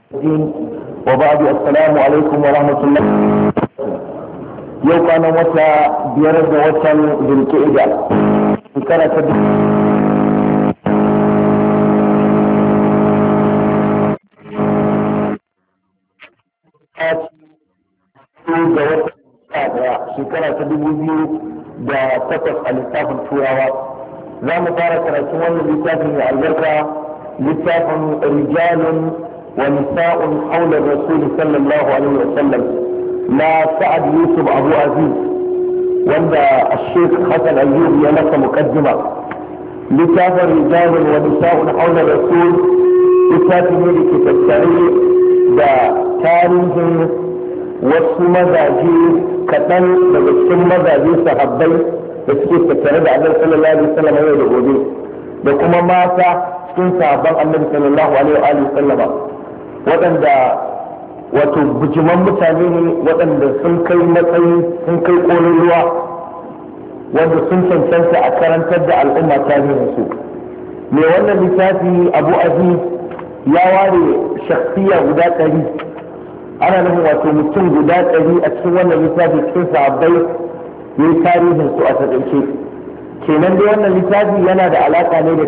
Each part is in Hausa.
وبعد السلام عليكم ورحمة الله. يوم كان وتا بيرد وتا بالكئدة كانت shekara ta 2008 a littafin turawa. za mu fara karatun wannan littafin mai albarka, littafin rijalun wa nisa'un haula rasuli sallallahu alaihi wa sallam na sa'ad yusuf abu aziz, wanda Sheikh Hassan Ayyub ya masa muqaddima. littafin rijalun wa nisa'un haula rasul littafi ne da ke tattare da tarihin wasu mazaje kaɗan daga cikin mazaje sahabbai da suke tattare da annabi sallallahu alaihi wasallam yau da gobe, da kuma mata cikin sahabban annabi sallallahu alaihi wasallama waɗanda wato bujiman mutane ne, waɗanda sun kai matsayi, sun kai ƙolin ruwa, wanda sun cancanta a karantar da al'umma tarihin su. mai wannan littafi Abu Aziz ya ware shakhsiya guda 100, ana nufin wato mutum guda 100 a cikin wannan littafi cikin sahabbai ya yi tarihin su a taƙaice. kenan dai wannan littafi yana da alaƙa ne da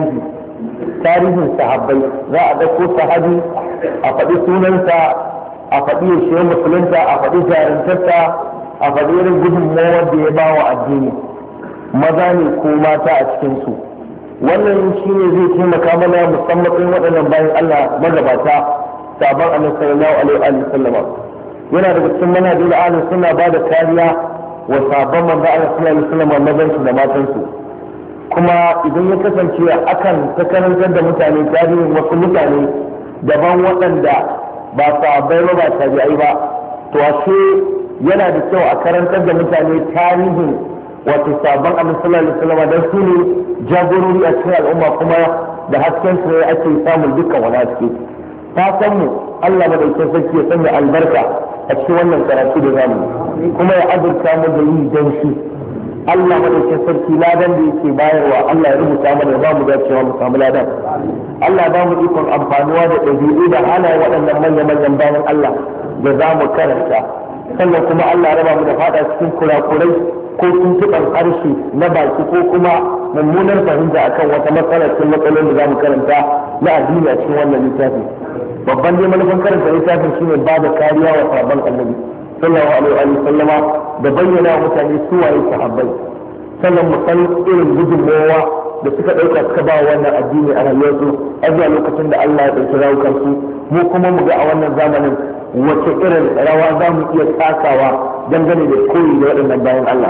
tarihin sahabbai. za a ɗauko sahabi a faɗi sunansa, a faɗi yaushe musulunta, a faɗi jarintarsa, a faɗi irin gudunmawar da ya ba wa addini, maza ne ko mata a cikinsu. wannan shi ne zai taimaka mana musamman waɗannan bayan Allah magabata sabon annabi sallallahu alaihi wa sallama. yana daga cikin manhajin ahlus sunna ba da kariya wa sabon manzo Allah sallallahu alaihi wa sallama mazan su da matan su. kuma idan ya kasance akan ta karantar da mutane tarihin wasu mutane daban waɗanda ba sahabbai ba ba tabi'ai ba, to ashe yana da kyau a karantar da mutane tarihin wato sabon annabi sallallahu alaihi wa sallama dan su ne jagorori a cikin al'umma, kuma da hasken su ne ake samun dukkan wani haske. fatan mu Allah madaukakin sarki ya sanya albarka a cikin wannan karatu da zamu, kuma ya azurta mu da yi dan shi. Allah madaukakin sarki ladan da yake bayarwa Allah ya rubuta mana, ya ba mu dacewa mu samu ladan. Allah ba mu ikon amfanuwa da ɗabi'u da halaye waɗannan manya-manyan bayan Allah da za mu karanta. sannan kuma Allah ya raba mu da fada cikin kurakurai ko tuntuɓar harshe na baki ko kuma mummunar fahimta akan wata matsala cikin matsalolin da za mu karanta na addini a cikin wannan littafi. babban dai manufan karanta littafin shine ba da kariya wa sahabban annabi sallallahu alaihi wa sallama da bayyana wa mutane su waye sahabbai, sannan mu san irin gudunmawa da suka ɗauka suka ba wannan addini a rayuwarsu a zuwa lokacin da Allah ya ɗauki rawukansu. mu kuma mu ga a wannan zamanin wace irin rawa za mu iya takawa dangane da koyi da waɗannan bayan Allah.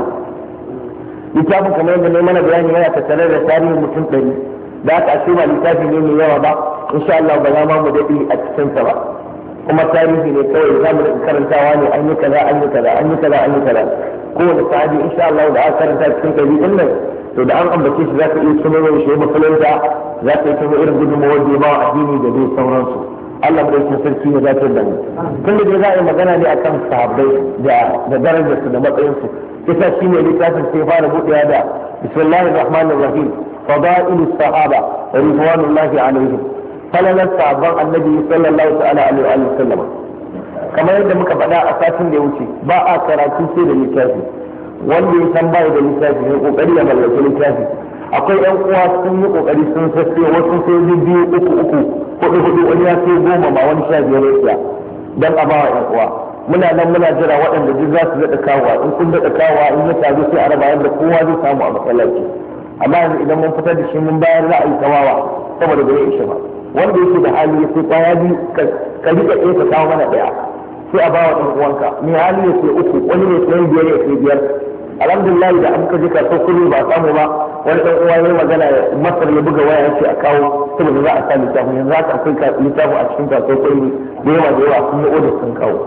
littafin kamar yadda ne mana bayani yana tattare da tarihin mutum 100, da aka ashe ba littafi ne mai yawa ba, insha Allah ba za ma mu daɗe a cikinsa ba, kuma tarihi ne kawai za mu da karantawa ne, an yi kaza an yi kaza an yi kaza an yi kaza. kowane sahabi insha Allah da aka karanta cikin ɗari ɗin nan, to da an ambace shi za ka iya tuno mai shi musulunta, za ka iya tuno irin gudunmawar da ya ba wa addini da dai sauransu. Allah madaukakin sarki ya dace da mu. tun da dai za a yi magana ne akan sahabbai da darajarsu da matsayinsu, kisa shi ne littafin sai fara buɗewa da bismillahir rahmanir rahim fadailus sahaba ridwanullahi alaihim, falalar sahabban annabi sallallahu ta'ala alaihi wa sallam. kamar yadda muka faɗa a satin da ya wuce, ba a karatu sai da littafi. wanda ya san bai da littafi ne kokari ya mallaki littafi. akwai yan uwa sun yi kokari sun sasse, wasu sai 2, 3, 4, wani ya sai 10 ma, wani 15 ya siya dan a ba wa yan uwa. muna nan muna jira waɗanda duk za su daɗa kawowa, in kun daɗa kawowa in ya taru sai a raba yadda kowa zai samu a masallaci. amma yanzu idan mun fitar da shi mun bayar ra'ayi kawawa saboda bai ishe ba. wanda yake da hali ya sai kwaya biyu ka rika ɗaya ka kawo mana ɗaya, sai a bawa ɗan uwanka. mai hali ya sai 3, wani ne sai 5 ya sai 5. alhamdulillah da an ka je kasuwar kudu ba samu ba, wani ɗan uwa ya magana Masar ya buga waya ya ce a kawo saboda za a sa littafin. yanzu haka akwai littafin a cikin kasuwar kudu da yawa sun yi odar sun kawo.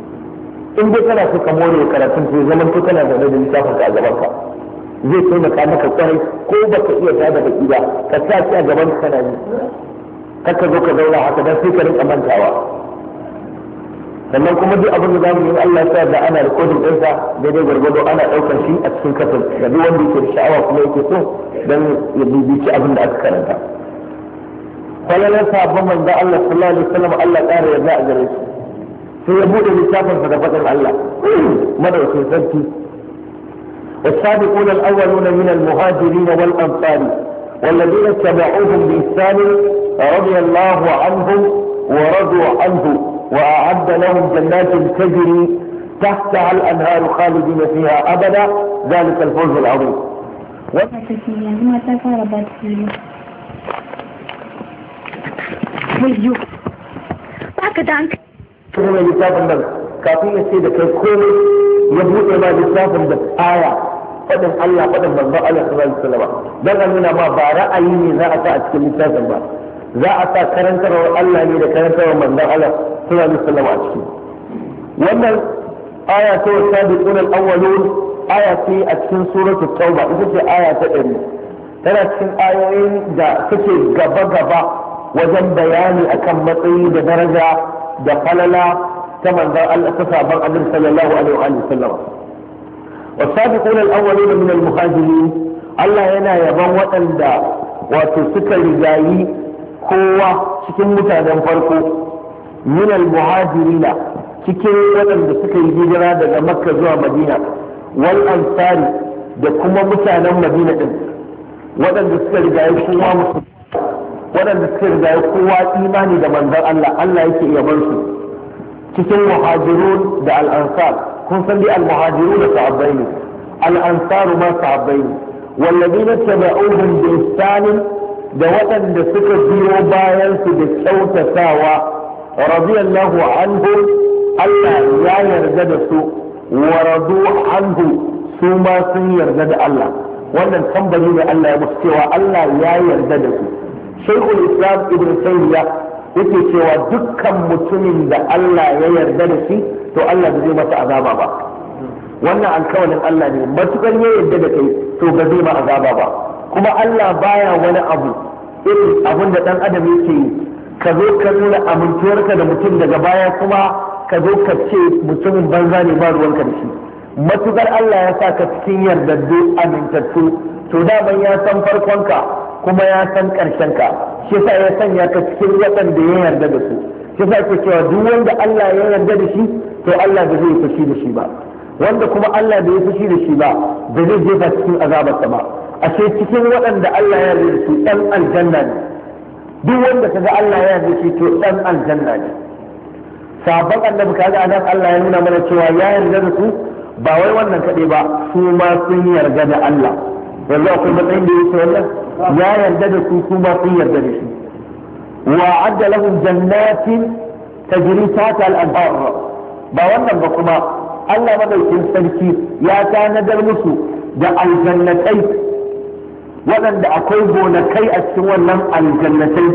in dai kana so ka more karatun to zaman to kana zaune da littafin ka a gaban ka, zai taimaka maka kwarai. ko baka iya tada baki ba, ka sa shi a gaban ka kana yi, kaka zo ka zauna haka dan sai ka rinka mantawa. sannan kuma duk abin da zamu yi Allah ya sa da ana recording ɗinsa daidai gwargwado, ana ɗaukar shi a cikin kasar ga duk wanda yake da sha'awa kuma yake so dan ya bibici abin da aka karanta. falalar sabon manzo Allah sallallahu alaihi wasallam Allah ƙara yarda a gare su sai ya bude littafinsa da fadin Allah madaukakin sarki والسابقون الأولون من المهاجرين والأنصار والذين اتبعوهم بإحسان رضي الله عنهم ورضوا عنه وأعد لهم جنات تجري تحتها الأنهار خالدين فيها أبدا ذلك الفوز العظيم. kuma littafin nan kafin ya ce da kai komai ya buɗe ma littafin da aya faɗin Allah faɗin manzon Allah sallallahu alaihi wasallam dan a nuna ma ba ra'ayi ne za a sa a cikin littafin ba za a sa karantarwar Allah ne da karantarwar manzon Allah sallallahu alaihi wasallam a ciki. Wannan aya ta wasabiqun al-awwalun aya ce a cikin suratul tauba ita ce aya ta 100 tana cikin ayoyin da suke gaba wajen bayani akan matsayi da daraja da falala ta manzon Allah ta sabon Annabi sallallahu alaihi wa sallam. Wasabiquna al-awwaluna min al-muhajirin Allah yana yaban waɗanda wato suka rigayi kowa cikin mutanen farko min al-muhajirina cikin waɗanda suka yi hijira daga Makka zuwa Madina wal ansari da kuma mutanen Madina din waɗanda suka rigayi kowa musulmi waɗanda suka riga kowa imani da manzon Allah Allah yake yaban su cikin muhajirun da al-ansar kun san dai al-muhajirun da sahabbai ne al-ansar ma sahabbai ne walladina tabi'uhum bi ihsan da waɗanda suka biyo bayan su da kyautatawa radiyallahu anhu Allah ya yarda da su wa radu anhu su ma sun yarda da Allah wannan tambari ne Allah ya musu cewa Allah ya yarda da su. Shaykhul Islam Ibn Taymiyyah yake cewa dukkan mutumin da Allah ya yarda da shi to Allah ba zai masa azaba ba wannan alkawalin Allah ne matukar ya yarda da kai to ba zai ma azaba ba kuma Allah baya wani abu irin abin da dan adam yake yi ka zo ka nuna amintuwarka da mutum daga baya kuma ka zo ka ce mutumin banza ne ba ruwanka da shi matukar Allah ya sa ka cikin yardaddu amintattu to daman ya san farkonka kuma ya san ƙarshen ka shi yasa ya sanya ka cikin waɗanda ya yarda da su shi yasa ke cewa duk wanda Allah ya yarda da shi to Allah ba zai fushi da shi ba wanda kuma Allah bai fushi da shi ba ba zai jefa cikin azabarsa ba ashe cikin waɗanda Allah ya yarda da su ɗan aljanna ne duk wanda kaga Allah ya yarda shi to ɗan aljanna ne sabon annabi kaga anan Allah ya nuna mana cewa ya yarda da su ba wai wannan kaɗai ba su ma sun yarda da Allah yanzu akwai matsayin da yake wannan ya yarda da su kuma sun yarda da shi wa adda lahum jannatin tajri tahta al-anhar ba wannan ba kuma Allah madaukin sarki ya tanadar musu da aljannatai waɗanda akwai gonakai a cikin wannan aljannatai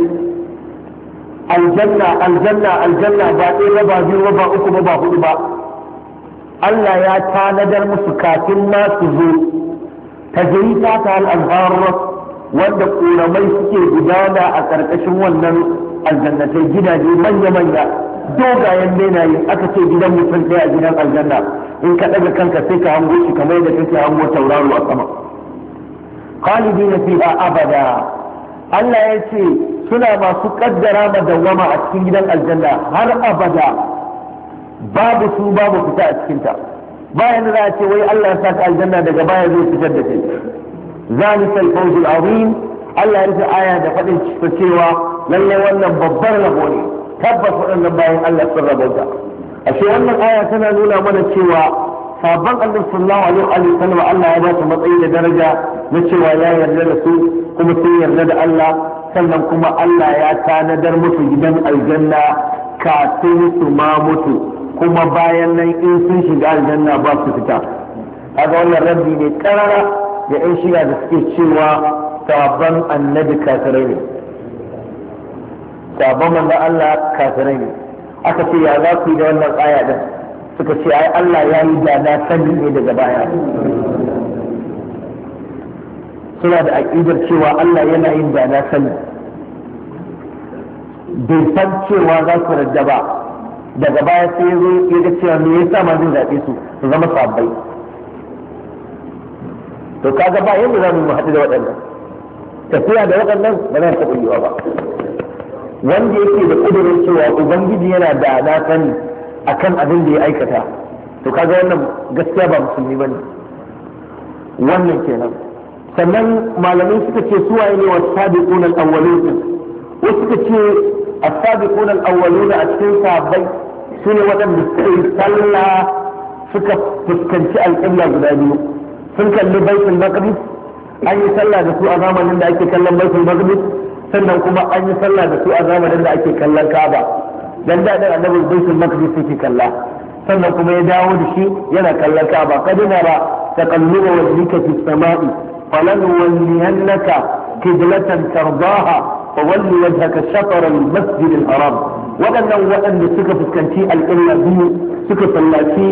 aljanna ba ɗaya ba biyu ba uku ba hudu ba Allah ya tanadar musu kafin ma su zo tajri tahta al-anhar wanda ƙoramai suke gudana a ƙarƙashin wannan aljannatai gidaje manya-manya dogayen benaye aka ce gidan mutum ɗaya a gidan aljanna in ka ɗaga kanka sai ka hango shi kamar da kake hango tauraro a sama khalidina fiha abada Allah ya ce suna masu kaddara madawwama a cikin gidan aljanna har abada babu su babu fita a cikinta bayan za a ce wai Allah ya saka aljanna daga baya zai fitar da kai ذلك الفوز العظيم الله يرجع آية دفعين تشفتشيوا للي وانا ببر لغوني تبس وانا باين الله سر بوجه أشياء أن الآية كان نولا من تشيوا فابن النبي صلى الله عليه وسلم الله يبات مطعين درجة نتشيوا يا يرجل سوء كم سيرجل الله سلم كما الله يا كان درمت جدا الجنة كاتين سمامت كما باين إن سنشد الجنة باس فتا هذا هو الرب كرر da ‘yan shiya da suke cewa sabon annabi kafirai ne sabon manzan Allah kafirai ne aka ce ya za ku yi da wannan aya din suka ce ai Allah ya yi da na sani ne daga baya suna da aƙidar cewa Allah yana yin da na sani bai san cewa za su radda ba daga baya sai ya zo ya ga cewa me yasa ma zai zaɓe su su zama sabbai to kaga ba yadda za mu haɗu da waɗannan tafiya da waɗannan ba za ta yiwa ba wanda yake da kudurin cewa ubangiji yana da na sani akan abin da ya aikata, to kaga wannan gaskiya ba musulmi bane. wannan kenan. sannan malamai suka ce su waye ne wasu sabiquna al-awwalun, wasu suka ce as-sabiquna al-awwalun a cikin sahabbai su ne waɗanda suka yi sallah suka fuskanci alƙibla guda biyu, sun kalli baitul maqdis, an yi sallah da su a zamanin da ake kallon baitul maqdis, sannan kuma an yi sallah da su a zamanin da ake kallon Kaaba, dan da annabi baitul maqdis yake kalla, sannan kuma ya dawo da shi yana kallon Kaaba. kadina ba taqalluba wajhika fi samai falanwalliyannaka qiblatan tardaha fawalli wajhaka shatr al-masjid al-haram. waɗanda suka fuskanci alƙibla biyu suka sallaci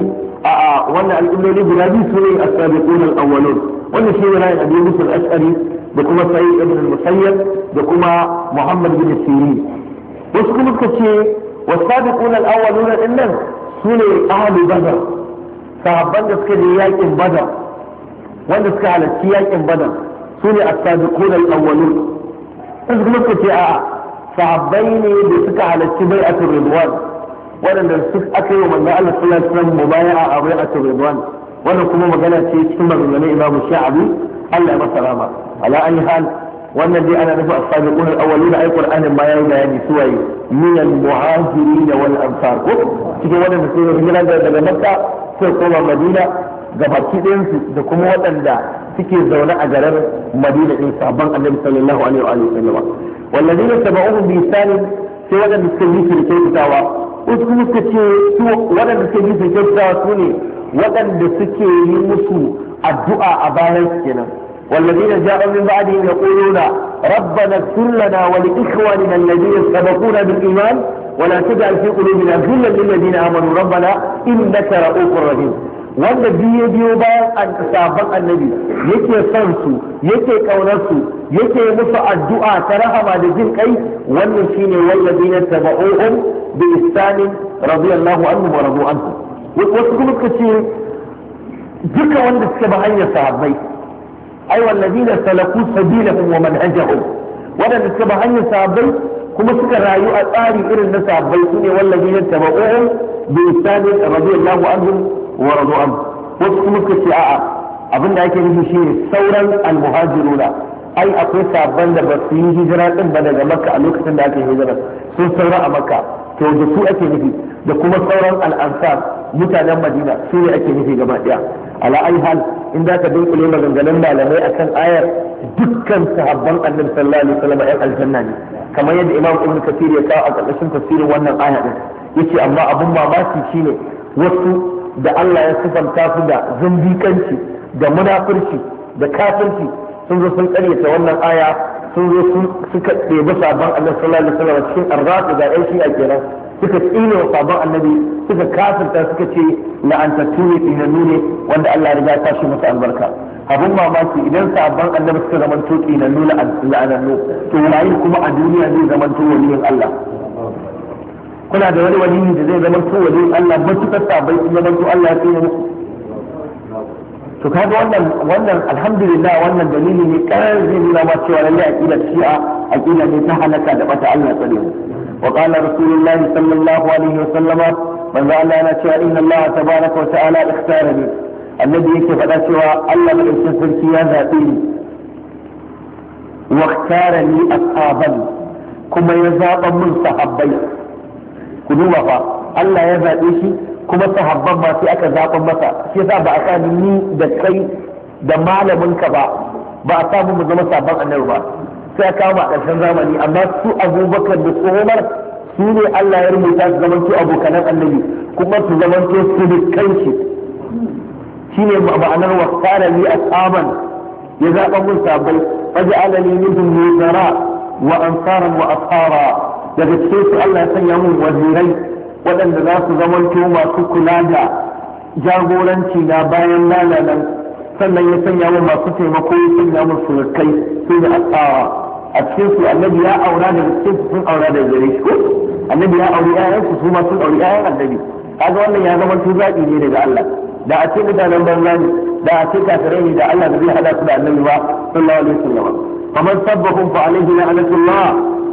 a wannan alƙibloli guda biyu su ne as-sabiqun al-awwalun. wannan shi ne ra'ayin Abi Musa al-Ash'ari da kuma Sa'id ibn al-Musayyab da kuma Muhammad bin Sirin. wasu kuma suka ce was-sabiqun al-awwalun dinnan su ne ahlu Badr, sahabban da suka je yakin Badr, wanda suka halarci yakin Badr su ne as-sabiqun al-awwalun. wasu kuma suka ce a'a sahabbai ne da suka halarci bai'atul ridwan, waɗanda aka yi wa manzo Allah sallallahu alaihi wasallam mubaya'a a bai'atul ridwan. wannan kuma magana ce cikin maganganun Imam Sha'abi, Allah ya masa rama. ala ayi hal wannan dai ana nufin as-sabiqun al-awwalun, ay Qur'anin ma yayi bayani suwaye min al-muhajirin wal ansar, ko cikin waɗanda suka hijira daga Makka sai koma Madina ga baki ɗayansu, da kuma waɗanda suke zaune a garin Madina din sabon Annabi sallallahu alaihi wa sallam. والذين تبعوهم بإحسان sai waɗanda suka yi su da kyautatawa. wasu kuma suka ce su waɗanda suka yi su da kyautatawa su ne waɗanda suke yi musu addu'a a bayan su kenan. والذين جاءوا من بعدهم يقولون ربنا اغفر لنا ولإخواننا الذين سبقونا بالإيمان ولا تجعل في قلوبنا غلا للذين آمنوا ربنا إنك رؤوف رحيم. wanda biyo bayan sabon annabi yake son su, yake kaunar su, yake musu addu'a ta rahama da jin kai, wannan shine wallazina tabauhum bi ihsanin radiyallahu anhu wa radu anhu. wasu kuma suka ce duka wanda suka ba hanyar sahabbai, ai wallazina salaku sabilahum wa manhajahum, wanda suka ba hanyar sahabbai kuma suka rayu a tsari irin na sahabbai sune wallazina tabauhum bi ihsanin radiyallahu anhu wa radu an. wasu kuma suka ce a'a abin da ake nufi shine sauran almuhajiruna, ai akwai sabban da ba su yi hijira din ba daga Makka a lokacin da ake hijira, sun saura a Makka, to da su ake nufi, da kuma sauran al-ansar mutanen Madina su ne ake nufi gaba daya. ala ai hal in za ka dunkule maganganun malamai akan ayar, dukkan sahabban Annabi sallallahu alaihi wasallam ai aljanna ne, kamar yadda Imam Ibn Kathir ya kawo a ƙarƙashin tafsirin wannan aya din. yace amma abun mamaki shine wasu da Allah ya sifanta su da zindikanci da munafurci da kafirci sun zo sun karyata wannan aya, sun zo suka ɗebi sabon Allah sallallahu alaihi wasallam cikin arzaku ga ɗan shi'a kenan, suka tsine wa sabon annabi, suka kafirta, suka ce la'antattu ne, tsinannu ne, wanda Allah ya riga ta shi musu albarka. abun mamaki idan sabon annabi suka zamanto tsinannu la'anannu, to waye kuma a duniya zai zamanto waliyin Allah? kuna da wani waliyi da zai zamanto waliyin Allah matuƙar sabai sun zamanto Allah ya tsine musu? to kaga wannan alhamdulillah wannan dalili ne karar zai nuna ma cewa lallai aqida shi'a aqida ne ta halaka da bata. Allah tsare mu. wa qala rasulullahi sallallahu alaihi wa sallama, manzo Allah yana cewa inna Allah tabaraka wa ta'ala ikhtarani, annabi yake faɗa cewa Allah madaukakin sarki ya zabe ni, wa ikhtarani ashaban, kuma ya zaba mun sahabbai. ku duba fa, Allah ya zabe shi kuma sahabban ma sai aka zaɓan masa, shi yasa ba a sa ni da kai da malaminka ba a samu mu zama sabon annabi ba, sai a kawo a ƙarshen zamani. amma su Abubakar da su Umar su ne Allah ya rubuta su zamanto abokanan annabi, kuma su zamanto su dukkan shi. shine ma'anar wasara li ashaban, ya zaɓa mun sahabbai, faj'alani minhum nuzara wa ansaran wa ashara, daga cikin su Allah ya sanya mun wazirai waɗanda za su zamanto masu kula da jagoranci na bayan lalanan, sannan ya sanya mun masu taimako, ya sanya mun surukai su da asawa. a cikin su annabi ya aura da cikin su sun aura da gare shi, ko annabi ya auri ƴaƴan su ma sun auri ƴaƴan annabi. kaga wannan ya zama zaɓi ne daga Allah. da a ce mutanen banza ne, da a ce kafirai ne, da Allah da zai hada su da annabi ba sallallahu alaihi wasallam. faman sabbahum fa alaihi la'natullah,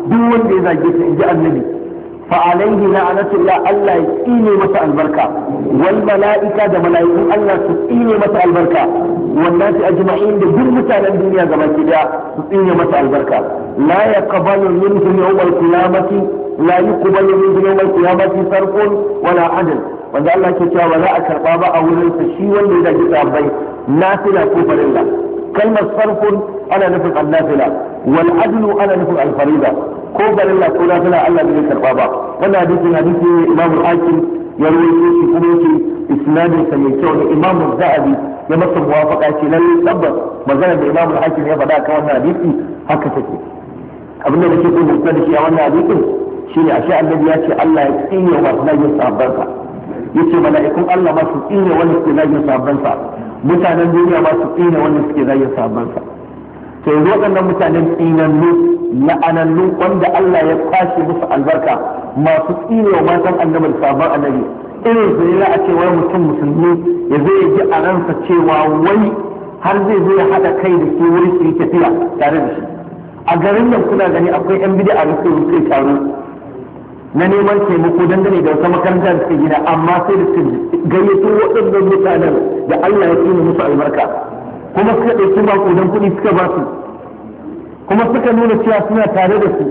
duk wanda ya zage su inji annabi fa alaihi la'natullah Allah ya tsine masa albarka wal mala'ika da mala'ikun Allah su tsine masa albarka wannan su ajma'in da duk mutanen duniya gaba ki da su tsine masa albarka la yaqbalu minhu yawm al-qiyamati la yuqbalu minhu yawm al-qiyamati sarfun wala adl wanda Allah ke cewa ba za a karba ba a wurin sa shi wanda ya zage sahabbai nafila ko farilla kalmar sarfun ana nufin annafila wal adlu ana nufin al-farida ko farilla ko nafila Allah bai karba ba wannan hadisi Imam al-Hakim ya rawaito shi kuma yake isnadin sa mai kyau ne Imam az-Zahabi ya masa muwafaqa ce lalle tabbas magana da Imam al-Hakim ya faɗa kan wannan hadisi haka take abin da nake so mu da shi a wannan hadisin shine ashe annabi ya ce Allah ya tsine wa masu sahabbansa yace mala'ikun Allah ma su tsine wanda suke zagin sahabbansa mutanen duniya ma su tsine wanda suke zagin sahabbansa to yanzu waɗannan mutanen tsinannu la'anannu wanda Allah ya kwashe musu albarka masu tsine wa matan annabi sahabban annabi irin su ne a ce wai mutum musulmi ya zai ji a ransa cewa wai har zai zo ya haɗa kai da su wuri su yi tafiya tare da shi a garin nan kuna gani akwai yan bid'a da suke taro na neman taimako dangane da wata makaranta da suka gina amma sai da su gayyato waɗannan mutanen da Allah ya tsine musu albarka kuma suka ɗauki maƙudan kuɗi suka ba su kuma suka nuna cewa suna tare da su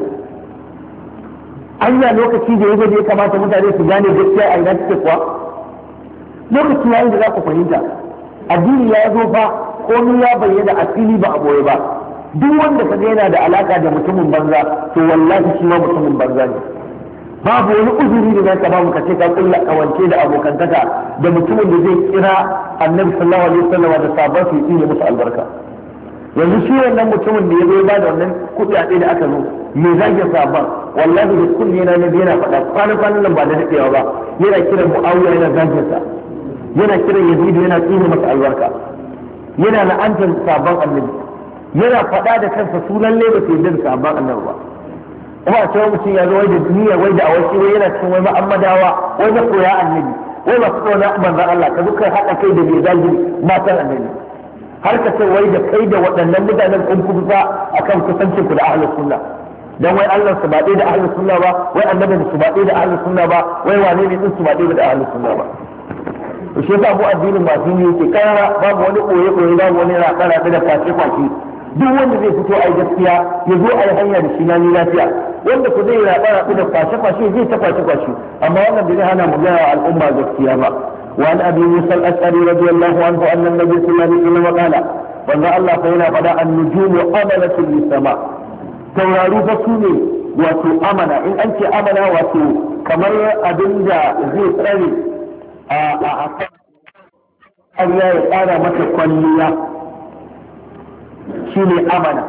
anya lokaci da yaje da ya kamata mutane su gane gaskiya a ina suke kuwa lokaci yayin da za ku fahimta addini ya zo fa komai ya bayyana a fili ba a boye ba duk wanda ka yana da alaka da mutumin banza to wallahi shi ma mutumin banza ne babu wani uzuri da zaka ba mu kace ka kulla kawance da abokantaka da mutumin da zai kira annabi sallallahu alaihi wasallam da sabon su yi musu albarka yanzu shi wannan mutumin da ya zo ba da wannan kuɗaɗe da aka zo me zage sabon wallahi da kunne na nabi yana faɗa kwanan nan ba da daɗewa ba yana kiran mu'awiya yana zagin sa yana kiran yazid yana tsine masa albarka yana la'antar sabon annabi yana faɗa da kansa sunan leba sai da sabon annabi ba kuma a cewa mutum ya zo wai da duniya wai da awaki wai yana cikin wai ma'amadawa wai da koya annabi wai masu koya manzon Allah ka duka haɗa kai da mai zagin matan annabi har ka ce wai da kai da waɗannan mutanen kun kusa akan kusancin ku da ahlus sunna dan wai Allah su ba da ahlus sunna ba wai annabi su ba da ahlus sunna ba wai wane ne din su ba da ahlus sunna ba to shi yasa mu addinin masu ne yake kara babu wani koye koye babu wani raƙa da kwace kwace duk wanda zai fito ai gaskiya ya zo ai hanya da shi na ni lafiya wanda ku zai raƙa da kwace kwace zai ta kwace kwace amma wannan bai hana mu ga al'umma gaskiya ba وعن ابي موسى الاشعري رضي الله عنه ان النبي صلى الله عليه وسلم قال وان الله فهنا فدا النجوم امنه للسماء taurari fa su ne wato amana in an ce amana wato kamar abin da zai tsare a ya tsara mata kwalliya shi ne amana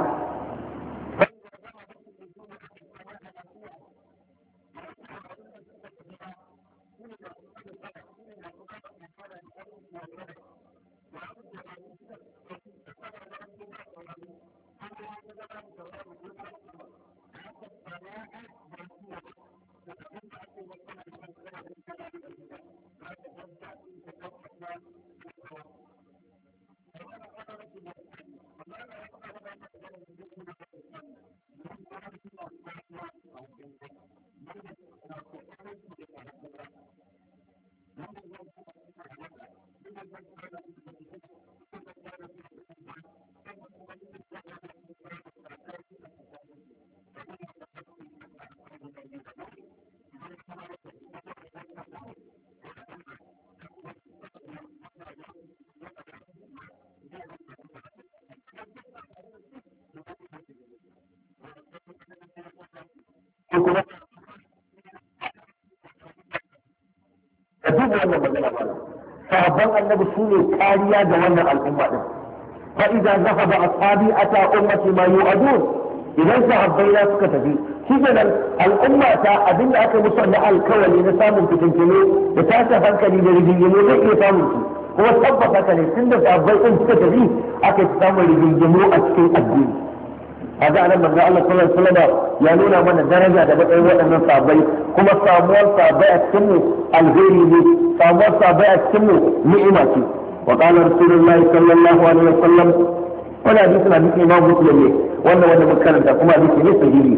sahabban annabi su ne kariya ga wannan al'umma din fa idan zahaba ashabi ata ummati ma yu'adun idan sahabbai na suka tafi shi kenan al'umma ta abinda aka musu na alkawali na samun fitintunu da tashin hankali da rigingimu zai iya samun su kuma tabbata ka ne tun da sahabbai din suka tafi aka samun rigingimu a cikin addini هذا أنا من الله صلى الله عليه وسلم يقولون من الدرجة دبقوا وأن صابي كما صابوا صابي السمو الغيري دي صابوا صابي السمو نعمتي وقال رسول الله صلى الله عليه وسلم ولا حديثنا حديث إمام مسلم وأنا مكرم كما حديث نسجيلي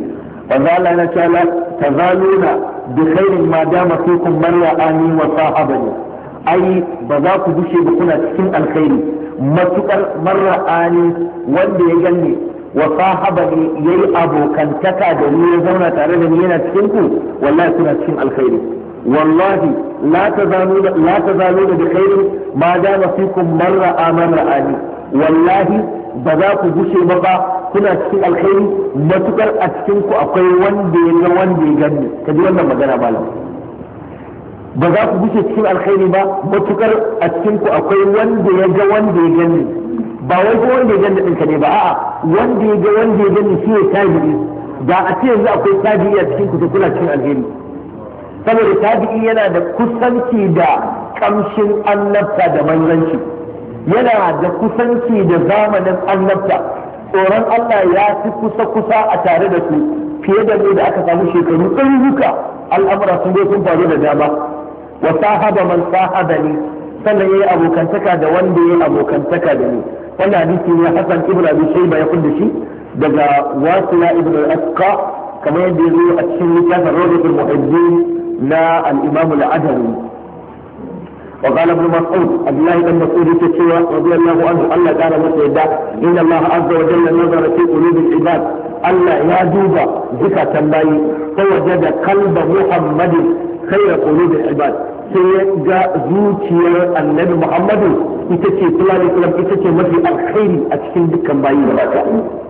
wanda Allah yana cewa tazaluna bi khairin ma dama fikum man ra'ani wa sahabani, ai ba za ku gushe ba kuna cikin alkhairi matukar man ra'ani wanda ya ganni wa sahabani yayi abokantaka da ni ya zauna tare da ni yana cikin ku, wallahi kuna cikin alkhairi. wallahi la tazaluna bi khairin ma dama fikum man ra'a man ra'ani, wallahi ba za ku gushe ba kuna cikin alkhairi matukar a cikin ku akwai wanda ya ga wanda ya gani. ka ji wannan magana malam, ba za ku gushe cikin alkhairi ba matukar a cikin ku akwai wanda ya ga wanda ya gani. ba wai ko wanda ya gani ɗinka ne ba, a'a wanda ya ga wanda ya gani shi ne tabi'i. da a ce yanzu akwai tabi'i a cikin ku to kuna cikin alheri, saboda tabi'i yana da kusanci da kamshin annabta da manzanci, yana da kusanci da zamanin annabta. tsoron Allah ya fi kusa a tare da su fiye da mu da aka samu shekaru ɗaruruka al'amura sun zo sun faru da dama. wa sahaba man sahaba ni, sannan yayi abokantaka da wanda yayi abokantaka da ni. wannan hadisi ne Hassan ibn Abi Shayba ya kunda shi daga Wasila ibn al-Asqa kamar yadda ya zo a cikin littafin Rawdatul Muhibbin na al-Imam al-Adawi. وقال ابن مسعود عبد الله بن مسعود يتشوى رضي الله عنه الله تعالى مسعودا ان الله عز وجل نظر في قلوب العباد الله يا دوبا زكاة تنباي فوجد قلب محمد خير قلوب العباد سيجا زوجير النبي محمد يتشي صلى الله عليه وسلم يتشي مثل الخير اتشكين دكا باي لباكا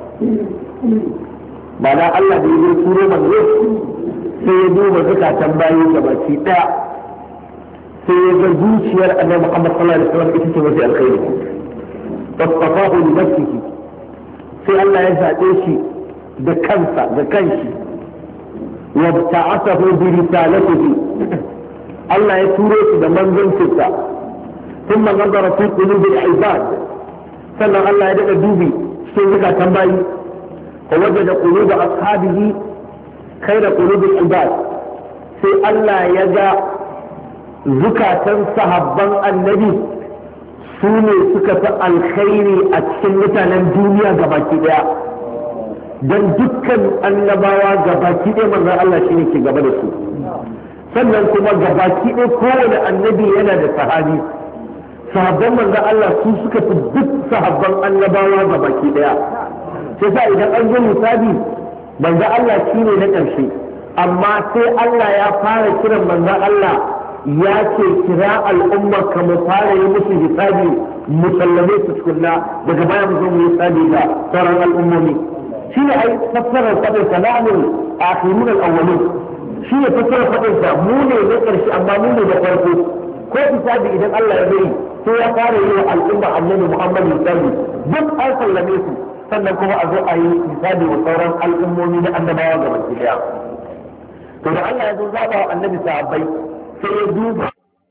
معنى الله بيقول سورة من رس سيدوبا زكاة تنباي كباكي sai ya ga zuciyar annabi Muhammad sallallahu alaihi wasallam ita ce mafi alkhairi, fastafahu li nafsihi, sai Allah ya zaɓe shi da kansa da kanshi, wa ta'asahu bi risalatihi, Allah ya turo shi da manzancinsa, thumma nazara fi qulubi al-ibad, sannan Allah ya daga dubi cikin zakatan bayi, wa wajada quluba ashabihi khayra qulubi al-ibad, sai Allah ya ga zukatan sahabban annabi su ne suka fi alkhairi a cikin mutanen duniya gabaki daya, don dukkan annabawa gabaki daya manzon Allah shine ke gaba da su. sannan kuma gabaki daya kowane annabi yana da sahabi, sahabban manzon Allah su suka fi duk sahabban annabawa gabaki daya. sai sa idan an zo misali manzon Allah shine na ƙarshe, amma sai Allah ya fara kiran manzon Allah ya ce kira al'umma ka mu fara yi musu hisabi musallame su tukunna, daga baya mu zo mu yi hisabi ga sauran al'ummomi. shi ne ai fassarar fadin salamun akhirun al-awwalin, shi ne fassarar fadin sa mu ne na karshe amma mu ne da farko. ko hisabi idan Allah ya bari sai ya fara yi wa al'umma annabi Muhammad hisabi duk an sallame su, sannan kuma a zo a yi hisabi wa sauran al'ummomi na annabawa gaba ɗaya. to da Allah ya zo zaba wa annabi sahabbai sai ya duba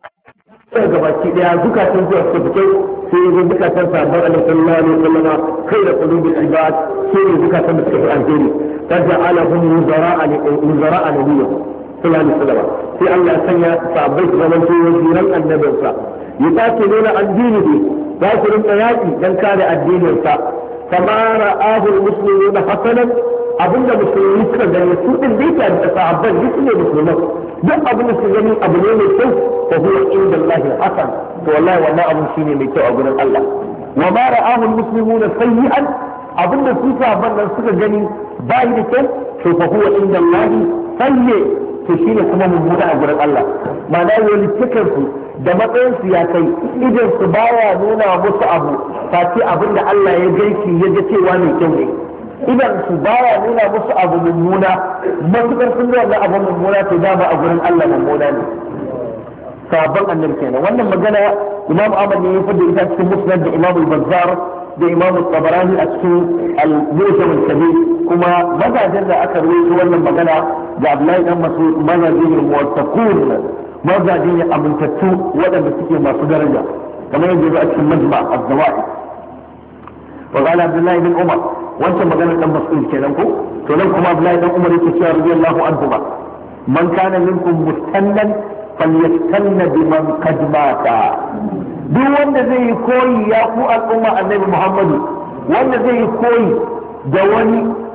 sai gabaki daya zukatan zuwa su fito, sai ya zo zukatan sahabban Allah sallallahu alaihi wasallam kai da qulubil ibad, sai ya zukatan da suka fi alheri, taj'alahum wuzara'a nabiyyi sallallahu alaihi wasallam, sai Allah ya sanya sahabbai su zama waziran annabinsa, ya tace nuna addini ne za su rinka yaki dan kare addininsa. kama ra'ahu al-muslimuna hasanan, abinda musulmi suka gani su din dai ta da sahabban duk ne musulman, duk abin da su gani abu ne mai kyau, fa huwa inda Allah hasan, to wallahi wannan abu shine mai kyau a gurin Allah. wa ma ra'ahu al-muslimuna sayyi'an, abinda su sahabban nan suka gani bai da kyau, to fa huwa inda Allah sayyi, to shine kuma mummuna a gurin Allah. ma'ana wani cikar su da matsayin su ya kai idan su baya nuna musu abu face abin da Allah ya gaiki ya ga cewa mai kyau ne, idan su baya nuna musu abu mummuna, matukar sun ga abu mummuna to dama a gurin Allah mummuna ne. sabon annabi kenan. wannan magana Imam Ahmad ne ya fada ita cikin Musnad da Imam Al-Bazzar da Imam Tabarani a cikin Al-Mu'jam Al-Kabir, kuma mazajin da aka rawaito wannan magana da Abdullahi dan Mas'ud mazajin muwattaqun, mazajin ne amintattu waɗanda suke masu daraja, kamar yadda ya zo a cikin Majma' Az-Zawaid. wa qala Abdullahi bin Umar, wancan maganar dan Mas'ud kenan ko, to nan kuma Abdullahi dan Umar yake cewa radiyallahu anhu ba, man kana minkum mustannan falyastanna biman qad mata, duk wanda zai yi koyi ya ku al'umma annabi Muhammadu, wanda zai yi koyi da wani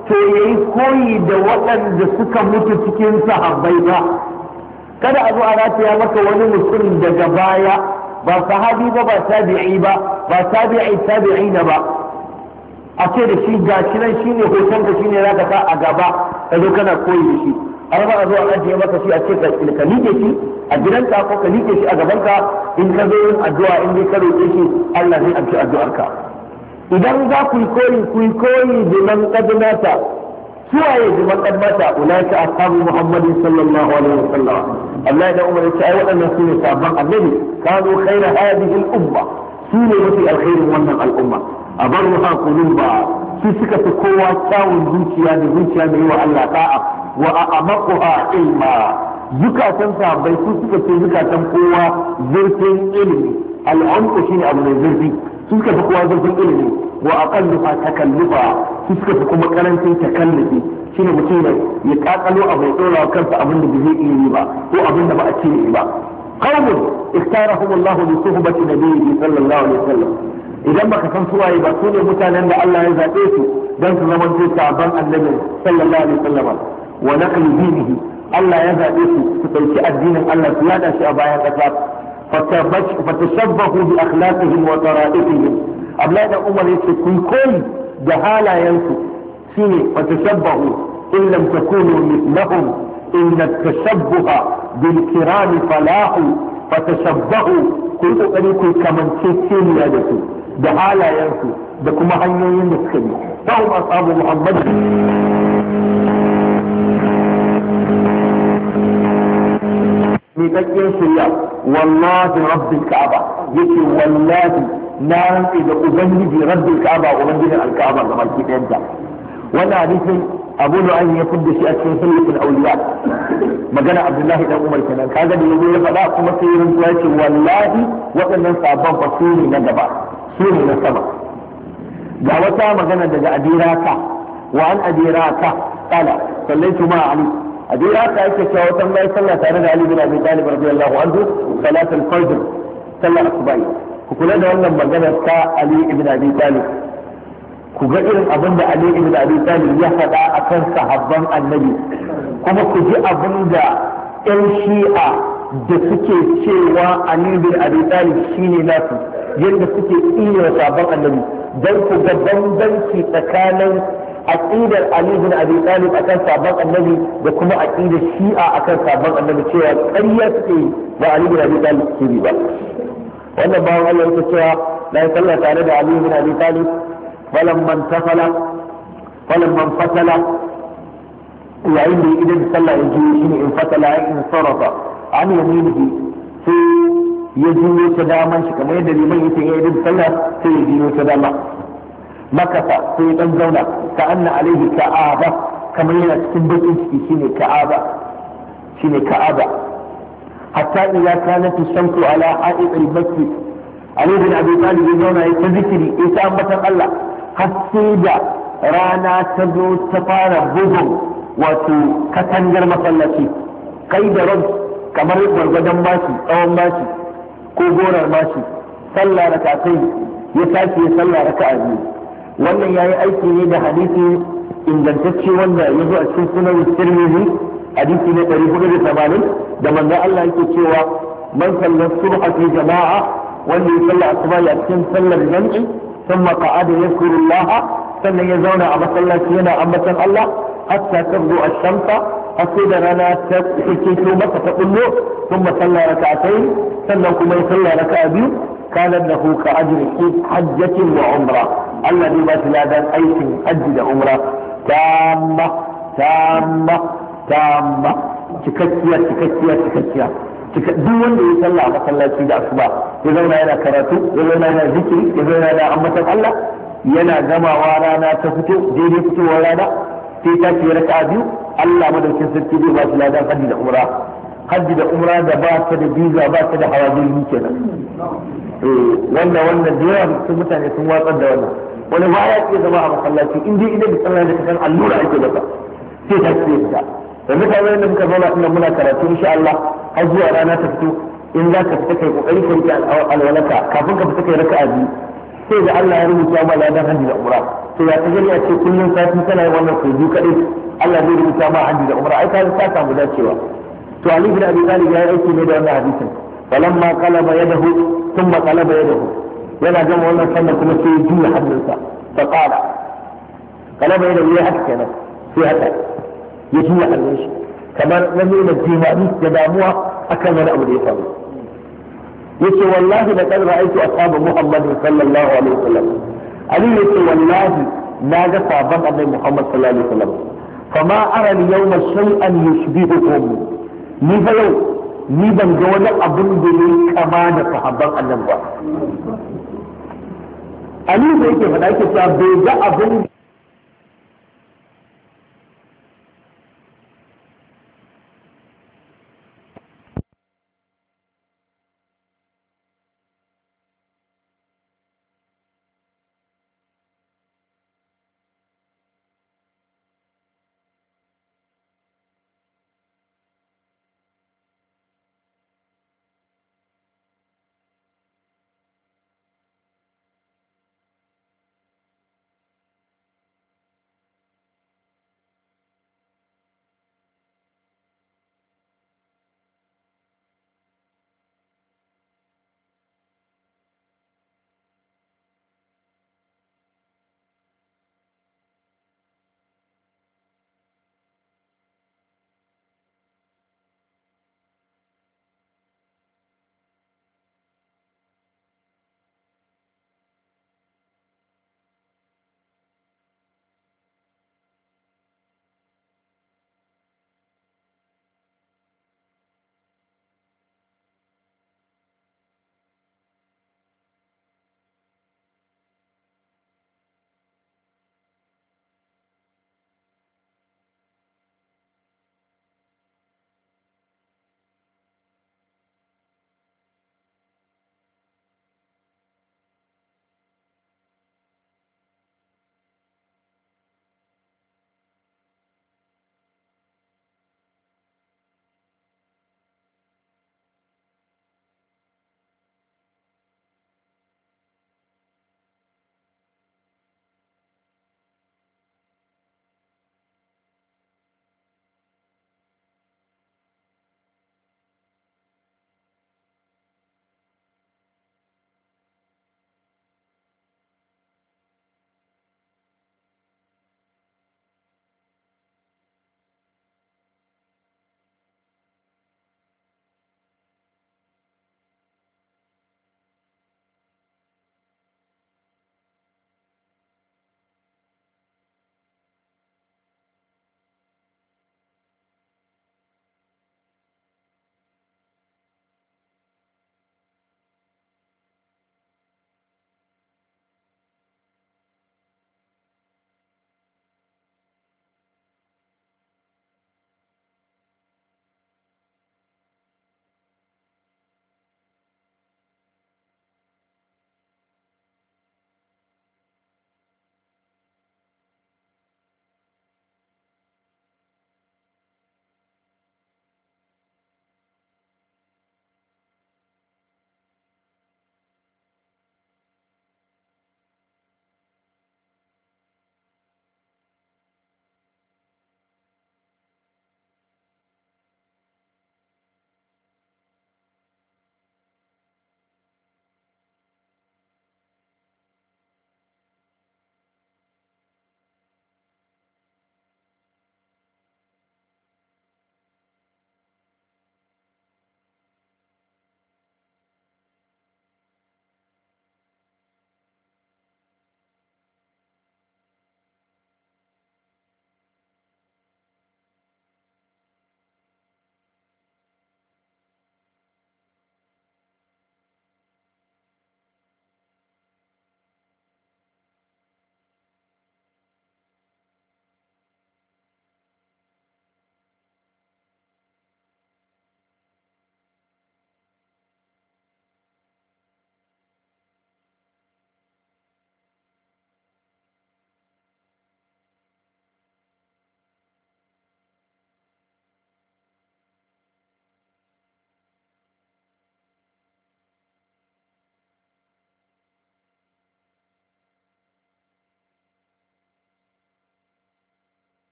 to yayi koyi da waɗanda suka mutu cikin sahabbai ba. Kada a zo a rataya maka wani mutum daga baya ba sahabi ba ba tabi'i ba ba tabi'ina ba, a ce da shi gashi nan shine hoton ka shine zaka sa a gaba ka zo kana koyi da shi, har ba a zo a ajiye maka shi a ce ka liƙe shi a gidanka ko ka liƙe shi a gabanka in ka zo yin addu'a in dai ka roƙe shi Allah zai amshi addu'arka. Idan za ku yi koyi da man qadmata, suwaye da man qadmata ulaika ashabu Muhammadin sallallahu alaihi wasallam. Allah ya umar ya ce ai waɗannan su ne sabon annabi, kanu khayra hadhihi al-umma, su ne mafi alkhairin wannan al'umma. abarruha quluba, su suka fi kowa kyawun zuciya da zuciya da yi wa Allah da'a, wa a'maquha ilma, zukatan sahabbai su suka ce zukatan kowa zurfin ilimi. Al'umma shine abu mai zurfi, su suka fi kowa zurfin ilimi. Wa aqalluha takallufa, su suka fi kuma karancin takallufi, shine mutum ya kakalo abu ya dora kansa abin da bai iya yi ba ko abin da ba a ce ba. Qaumun ikhtarahum Allah li suhbati nabiyyi sallallahu alaihi wasallam, idan baka san suwaye ba, su ne mutanen da Allah ya zaɓe su don su zama sabon annabi sallallahu alaihi wasallam. Wa naqli dinihi, Allah ya zaɓe su ɗauki addinin Allah su yada shi a bayan ƙasa. fatashabbahu bi akhlaqihim wa tara'ihim. Abdullahi da Umar yace kun koyi da halayensu, shine fatashabbahu in lam takunu mithlahum inna at-tashabbuha bil kirami falahu. Fatashabbahu, ku yi kokari ku kamanceceniya da su da halayensu da kuma hanyoyin da suka bi. Fahim ashabu Muhammad miƙaƙƙen shirya, wallahi rabbil ka'aba, yake wallahi na rantse da ubangiji rabbil ka'aba, ubangijin alka'aba ga baki ɗayanta. Wannan hadisin Abu Nu'aym ya fidda shi a cikin Hilyatul Awliya, magana Abdullahi dan Umar kenan. Kaga da yazo ya faɗa kuma sai yin ya ce wallahi waɗannan sabon fa su ne na gaba, su ne na sama. Ga wata magana daga Adiraka, wa an Adiraka qala sallaitu ma Ali. Adiraka yake cewa wata mai sallah tare da Ali bin Abi Talib radiyallahu anhu, salatul fajr, sallar asubai. Ku kula da wannan magana ta Ali ibn Abi Talib, ku ga irin abin da Ali ibn Abi Talib ya faɗa akan sahabban annabi, kuma ku ji abin da ƴan shi'a da suke cewa Ali ibn Abi Talib shine nasu, yadda suke iya sahabban annabi, dan ku ga bambanci tsakanin aqidar Ali ibn Abi Talib akan sahabban annabi da kuma aqidar shi'a akan sahabban annabi, cewa ƙarya suke ba Ali ibn Abi Talib suke ba. Wannan bawan Allah yake cewa la sallah tare da Ali ibn Abi Talib فلما انفصل yayin da idan sallah ya juyo shine in fatala in sarafa an yaminihi, sai ya juyo ta daman shi kamar yadda liman yake ya idan sallah sai ya juyo ta dama. Makasa sai ya dan zauna ka anna alaihi ka'aba, kamar yana cikin bakin ciki shine ka'aba. Hatta idza kanat ash-shamsu ala ha'id al-masjid, Ali bin Abi Talib ya zauna ya ta zikiri ya ta ambatan Allah har sai da rana ta zo ta fara bugun wato katangar masallaci, kai da ran kamar gwargwadon bashi, tsawon bashi ko gorar bashi. Sallah rakatai ya tashi ya sallah raka'a biyu. Wannan yayi aiki ne da hadisi ingantacce wanda ya zo a cikin sunan Tirmidhi, hadisi ne 480, da manzon Allah yake cewa man salla subha fi jama'a, wanda ya salla asuba a cikin sallar jam'i, ثم قعد يذكر الله، sannan ya zauna a masallaci yana ambatan Allah hatta tabdu ash-shams, hatta da rana ta fito masa ta kullo. ثم صلى ركعتين، sannan kuma ya salla raka'a biyu. kana lahu ka ajri hajjatin wa umra, Allah zai ba shi ladan aikin hajji da umra tamma cikakkiya. Duk wanda ya sallah a masallaci da asuba ya zauna yana karatu, ya zauna yana zikiri, ya zauna yana ambatan Allah, yana gamawa rana ta fito daidai fitowar rana sai ta ce raka'a biyu, Allah madaukin sarki zai ba shi ladan hajji da umra. Hajji da umra da ba ta da biza, ba ta da hawazin kenan. Wannan da yawa sun mutane sun watsar da wannan. Wani ba ya ke zama a masallaci in dai idan da sallah da kasan allura ake masa sai ta ce ta. Da mutane da muka zauna inda muna karatu insha Allah har zuwa rana ta fito, in za ka fita kai kokari ka rike alwalaka kafin ka fita kai raka'a biyu. sai da Allah ya rubuta ma ladan hajji da umra to ya kaga ya ce kullun sati kana yin wannan sai kadai Allah zai rubuta ma hajji da umra ai ka samu dacewa to Ali bin Abi Talib ya yi aiki ne da wannan hadisin falamma qalaba yadahu thumma qalaba yadahu yana gama wannan sannan kuma sai ya juya hannunsa fa qala qalaba yadahu ya haka kenan sai haka ya juya hannun shi kamar na nuna jimami da damuwa akan wani abu da ya faru yace wallahi da kan ra'aytu ashabu Muhammad sallallahu alaihi wasallam Ali yace wallahi na ga sahabban Annabi Muhammad sallallahu alaihi wasallam fama ara al-yawma shay'an yushbihukum ni fa yau ni ban ga wani abin da ya kama da sahabban Annabi ba Ali da yake faɗa yake cewa bai ga abin